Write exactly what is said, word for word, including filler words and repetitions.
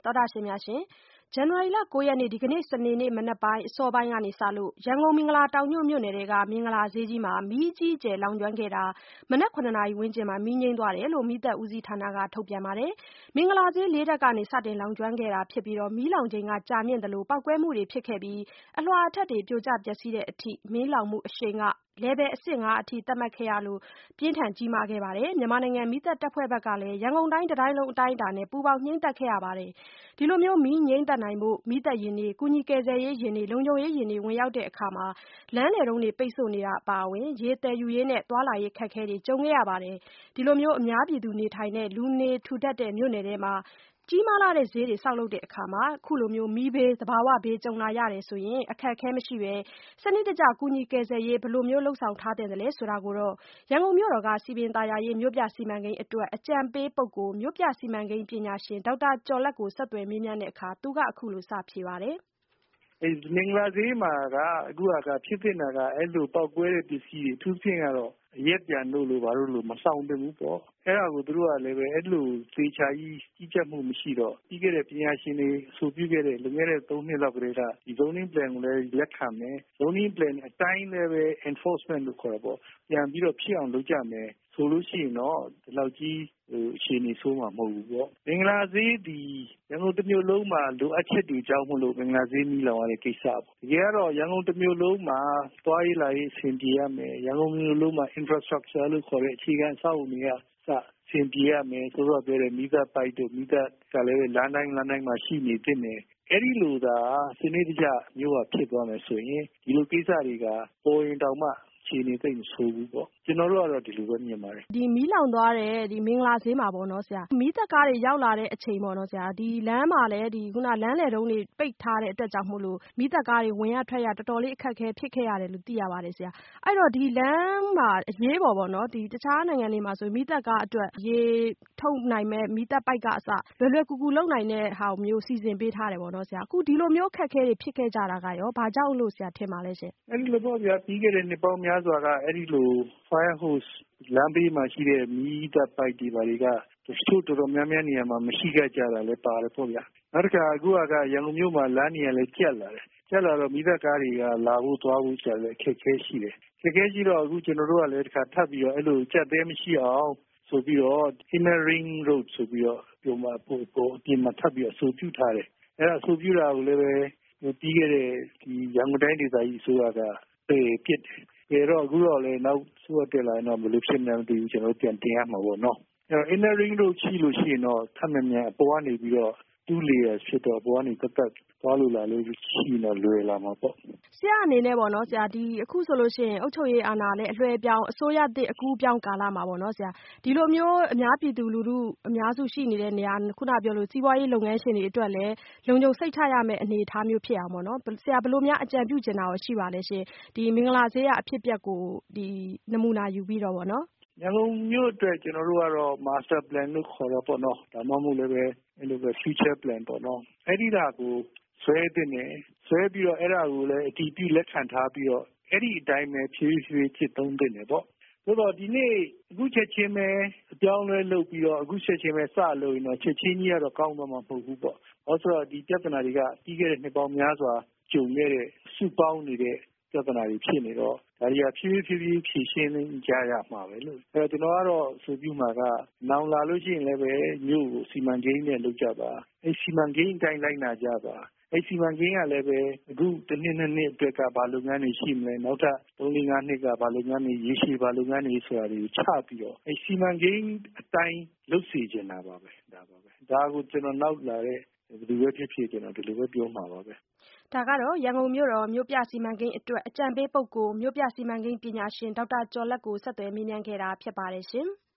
သောတာရှင်များရှင် ဇန်နဝါရီလ ၉ ရက်နေ့ ဒီကနေ့ စနေနေ့ မနက်ပိုင်းအစောပိုင်းကစလို့ ရန်ကုန်မင်္ဂလာတောင်ညွန့်မြို့နယ်ထဲက မင်္ဂလာဈေးကြီးမှာ မီးအကြီးအကျယ်လောင်ကျွမ်းခဲ့တာ မနက် ၇ နာရီဝန်းကျင်မှာ မီးငြိမ်းသွားတယ်လို့ မီးသတ်ဦးစီးဌာနက ထုတ်ပြန်ပါတယ်။ မင်္ဂလာဈေး လေးထပ်ကနေ စတင်လောင်ကျွမ်းခဲ့တာဖြစ်ပြီး မီးလောင်ချိန်ကြာမြင့်သလို ပေါက်ကွဲမှုတွေဖြစ်ခဲ့ပြီး အလွှာအထပ်တွေ ပြိုကျပျက်စီးတဲ့အထိ မီးလောင်မှုအရှိန်က level အဆင့် ၅ အထိ သတ်မှတ်ခဲ့ရလို့ ပြင်းထန်ကြီးမားခဲ့ပါတယ်။ မြန်မာနိုင်ငံမီးသတ်တပ်ဖွဲ့ဘက်ကလည်း ရန်ကုန်တိုင်းတတိုင်းလုံးအတိုင်းအတာနဲ့ ပူးပေါင်းငြှိမ်းသတ်ခဲ့ရပါတယ်။ ဒီလိုမီးငြိမ်းသတ်နိုင်ဖို့ မီးသတ်ယာဉ်တွေ ကူညီကယ်ဆယ်ရေးယာဉ်တွေ လုံခြုံရေးယာဉ်တွေ ဝင်ရောက်တဲ့အခါ လမ်းလယ်တုန်းတွေ ပိတ်ဆို့နေတာအပါအဝင် ရေသယ်ယူရေးနဲ့ သွားလာရေးအခက်အခဲတွေ ကြုံခဲ့ရပါတယ်။ ဒီလိုအများပြည်သူနေထိုင်တဲ့ လူနေထူထပ်တဲ့မြို့နယ်ထဲမှာ ကြီးမားလှတဲ့ဈေးတွေဆောက်လုပ်တဲ့အခါ အခုလိုမီးဘေး သဘာဝဘေးကြုံလာရတယ်ဆိုရင် အခက်အခဲမရှိဘဲ စနစ်တကျ ကူညီကယ်ဆယ်ရေး ဘယ်လိုလုပ်ဆောင်ထားသင့်သလဲဆိုတာကို ရန်ကုန်မြို့တော်က စည်ပင်သာယာရေးမြို့ပြစီမံကိန်းအတွက် အကြံပေးပုဂ္ဂိုလ် မြို့ပြစီမံကိန်းပညာရှင် ဒေါက်တာကျော်လတ်ကို ဆက်သွယ်မေးမြန်းတဲ့အခါ သူကအခုလိုစဖြေပါတယ်။ မင်္ဂလာဈေးမှာကအခုကဖြစ်သင့်တာကအဲ့လိုပေါက်ကွဲတဲ့ပစ္စည်းတွေအထူးသဖြင့်ကတော့အရက်ပြန်လို့လို့ဘာလို့လို့မဆောင်သင့်ဘူးပေါ့အဲ့ဒါကိုသူတို့ကလည်းပဲအဲ့လိုသေချာကြီးကြီးကြပ်မှုမရှိတော့ပြီးခဲ့တဲ့ပညာရှင်တွေအဆိုပြုခဲ့တဲ့လွန်ခဲ့တဲ့သုံးနှစ်လောက်ကတည်းကဒီ zoning plan ကိုလည်းလက်ခံမယ် zoning plan အတိုင်းလည်းပဲ enforcement လို့ခေါ်တာပေါ့ပြန်ပြီးတော့ဖြစ်အောင်လုပ်ကြမယ်ဆိုလို့ရှိရင်တော့ဒီလောက်ကြီးဟိုအခြေအနေဆိုးမှာမဟုတ်ဘူးပေါ့မင်္ဂလာဈေးဒီရန်ကုန်တစ်မြို့လုံးမှာလိုအပ်ချက်တွေကြောင့်မလို့မင်္ဂလာဈေးမီးလောင်ရတဲ့ကိစ္စပေါ့တကယ်ကတော့ရန်ကုန်တစ်မြို့လုံးမှာသွားရေးလာရေးအဆင်ပြေရမယ်ရန်ကုန်မြို့လုံးမှာ infrastructure လို့ခေါ်တဲ့အခြေခံအဆောက်အအုံတွေကစအဆင်ပြေရမယ်ဆိုတော့ပြောတဲ့မီးသတ်ပိုက်တို့မီးသတ်ကလည်းလမ်းတိုင်းလမ်းတိုင်းမှာရှိနေသင့်တယ်အဲ့ဒီလိုသာစနစ်တကျမျိုးကဖြစ်သွားမယ်ဆိုရင်ဒီလိုကိစ္စတွေကပေါ်ရင်တောင်မှအခြေအနေသိမ့်မဆိုးဘူးပေါ့ကျွန်တော်တို့ကတော့ဒီလိုပဲမြင်ပါတယ်ဒီမီးလောင်သွားတဲ့ဒီမင်္ဂလာဈေးမှာပေါ့နော်ဆရာမီးသတ်ကားတွေရောက်လာတဲ့အချိန်ပေါ့နော်ဆရာဒီလမ်းမှာလည်းဒီခုနလမ်းလယ်တုံးတွေပိတ်ထားတဲ့အတွက်ကြောင့်မို့လို့မီးသတ်ကားတွေဝင်ရထွက်ရတော်တော်လေးအခက်အခဲဖြစ်ခဲ့ရတယ်လို့သိရပါတယ်ဆရာအဲ့တော့ဒီလမ်းမှာအရေးပေါ်ပေါ့နော်ဒီတခြားနိုင်ငံတွေမှာဆိုမီးသတ်ကားအတွက်ရေထုတ်နိုင်မဲ့မီးသတ်ပိုက်ကအစလွယ်လွယ်ကူကူလုပ်နိုင်တဲ့ဟာမျိုးစီစဉ်ပေးထားတယ်ပေါ့နော်ဆရာအခုဒီလိုမျိုးအခက်အခဲတွေဖြစ်ခဲ့ကြတာကရောဘာကြောင့်လို့ဆရာထင်ပါလဲရှင်အဲ့ဒီလိုပေါ့ဗျာပြီးခဲ့တဲ့နှစ်ပေါင်းများစွာကအဲ့ဒီလို fire hose လမ်းဘေးမှာရှိတဲ့မီးသတ်ပိုက်တွေဘာတွေကတချို့တော်တော်များများနေရာမှာမရှိခဲ့ကြတာလည်းပါတယ်ပေါ့ဗျာနောက်တစ်ခါအခုကရန်ကုန်မြို့မှာလမ်းနေရာလည်းကျက်လာတယ်ကျက်လာတော့မီးသတ်ကားတွေကလာဖို့သွားဖို့ကျလည်းအခက်အခဲရှိတယ်အခက်အခဲရှိတော့အခုကျွန်တော်တို့ကလည်းတစ်ခါထပ်ပြီးတော့အဲ့လိုကျက်သေးမရှိအောင်ဆိုပြီးတော့ inner ring road ဆိုပြီးတော့ပြောမှာပို့ပို့အပြင်မှာထပ်ပြီးတော့အဆိုပြုထားတယ်အဲ့ဒါအဆိုပြုတာကိုလည်းပဲပြီးခဲ့တဲ့ဒီရန်ကုန်တိုင်းဒေသကြီးအစိုးရကပယ်ပစ်တယ်ဒါတော့အခုတော့လည်းနောက်ဆိုးတက်လာရင်တော့ဘယ်လိုဖြစ်မလဲမသိဘူးကျွန်တော်ပြန်တင်ရမှာပေါ့နော်အဲ့တော့ inner ring road ရှိလို့ရှိရင်တော့ထပ်မြန်မြန်အပေါ်ကနေပြီးတော့two layers ဖြစ်တော့ဘောကနေတက်တက်သွားလို့လာလို့ရှိတော့လွယ်လာမှာပေါ့ဆရာအနေနဲ့ပေါ့နော်ဆရာဒီအခုဆိုလို့ရှိရင်အုပ်ချုပ်ရေးအာဏာနဲ့အလွှဲပြောင်းအစိုးရသစ်အကူးပြောင်းကာလမှာပေါ့နော်ဆရာဒီလိုမျိုးအများပြည်သူလူထုအများစုရှိနေတဲ့နေရာခုနပြောလို့စီးပွားရေးလုပ်ငန်းရှင်တွေအတွက်လည်းလုံခြုံစိတ်ချရမယ့်အနေအထားမျိုးဖြစ်အောင်ပေါ့နော်ဆရာဘယ်လိုများအကြံပြုချင်တာရှိပါလဲရှင်ဒီမင်္ဂလာဈေးကအဖြစ်အပျက်ကိုဒီနမူနာယူပြီးတော့ပေါ့နော်ရန်ကုန်မြို့အတွက်ကျွန်တော်တို့ကတော့ master plan လို့ခေါ်တော့ပေါ့နော်ဒါမှမဟုတ်လည်းပဲအဲ့လိုပဲ future plan ပေါ့နော်အဲ့ဒီဒါကိုဆွဲတင်တယ်ဆွဲပြီးတော့အဲ့ဒါကိုလည်းအတည်ပြုလက်ခံထားပြီးတော့အဲ့ဒီအတိုင်းပဲဖြည်းဖြည်းဖြစ်သုံးတင်တယ်ပေါ့ဆိုတော့ဒီနေ့အခုချက်ချင်းပဲအပြောင်းလဲလုပ်ပြီးတော့အခုချက်ချင်းပဲစလို့ရင်တော့ချက်ချင်းကြီးကတော့ကောင်းသွားမှာမဟုတ်ဘူးပေါ့ဟောဆိုတော့ဒီပြဿနာတွေကပြီးခဲ့တဲ့နှစ်ပေါင်းများစွာကြုံခဲ့တဲ့စုပေါင်းနေတဲ့ပြဿနာတွေဖြစ်နေတော့ဒါတွေကဖြည်းဖြည်းဖြည်းဖြည်းဖြေရှင်းကြရမှာပဲလို့အဲတော့ကျွန်တော်ကတော့ဆိုပြမှာကနောင်လာလို့ရှိရင်လည်းပဲမြို့ကိုစီမံကိန်းနဲ့လုပ်ကြပါအဲစီမံကိန်းအတိုင်းလိုက်နာကြပါအဲစီမံကိန်းကလည်းပဲအခုတစ်နှစ်နှစ်နှစ်အတွက်ကဘာလုပ်ငန်းတွေရှိမလဲနောက်ထပ်သုံးလေးငါးနှစ်ကဘာလုပ်ငန်းတွေရေရှည်ဘာလုပ်ငန်းတွေဆိုတာတွေချပြီးတော့အဲစီမံကိန်းအတိုင်းလုပ်စီချင်တာပါပဲဒါပါပဲဒါကိုကျွန်တော်နောက်လာတဲ့ဘယ်သူပဲဖြစ်ဖြစ်ကျွန်တော်ဒီလိုပဲပြောမှာပါပဲဒါကတော့ရန်ကုန်မြို့တော်မြို့ပြစီမံကိန်းအတွက်အကြံပေးပုဂ္ဂိုလ်မြို့ပြစီမံကိန်းပညာရှင်ဒေါက်တာကျော်လတ်ကိုဆက်သွယ်မေးမြန်းခဲ့တာဖြစ်ပါတယ်ရှင်